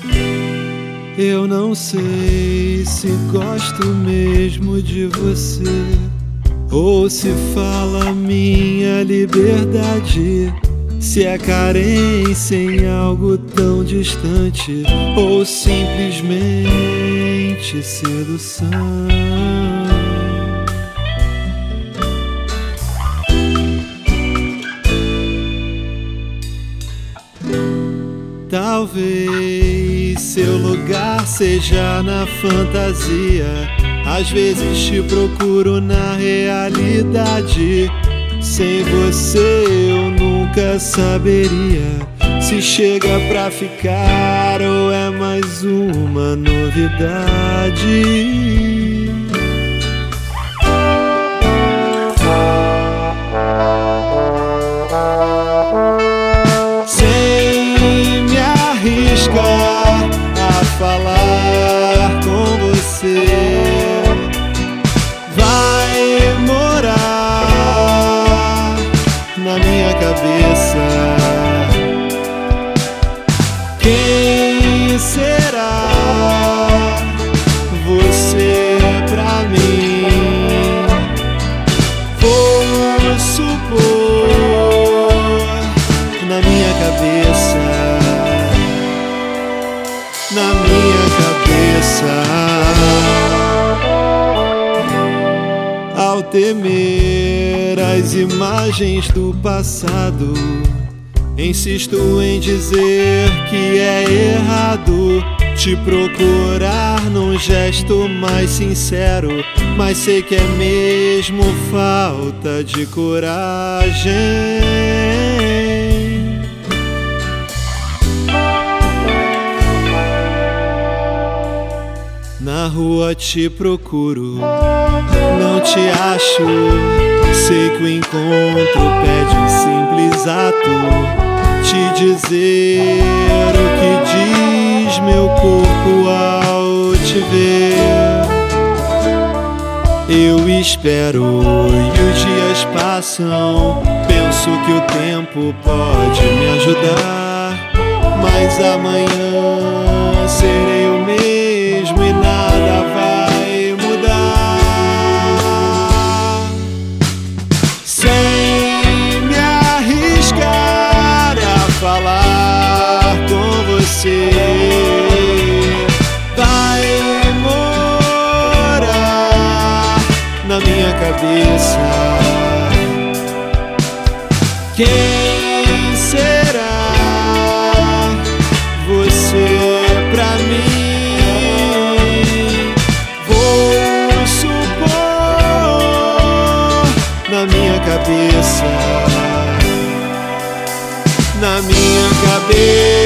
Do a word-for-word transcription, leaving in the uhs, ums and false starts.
Eu não sei se gosto mesmo de você, ou se fala minha liberdade, se é carência em algo tão distante, ou simplesmente sedução. Talvez seu lugar seja na fantasia, às vezes te procuro na realidade. Sem você eu nunca saberia se chega pra ficar ou é mais uma novidade. A falar com você, vai morar na minha cabeça. Quem será você pra mim? Vou supor na minha cabeça, na minha cabeça. Ao temer as imagens do passado, insisto em dizer que é errado te procurar num gesto mais sincero, mas sei que é mesmo falta de coragem. Na rua te procuro, não te acho. Sei que o encontro pede um simples ato, te dizer o que diz meu corpo ao te ver. Eu espero e os dias passam, penso que o tempo pode me ajudar, mas amanhã serei o mesmo e nada vai mudar. Sem me arriscar a falar com você, vai morar na minha cabeça. Quem será você pra mim? Vou supor na minha cabeça, na minha cabeça.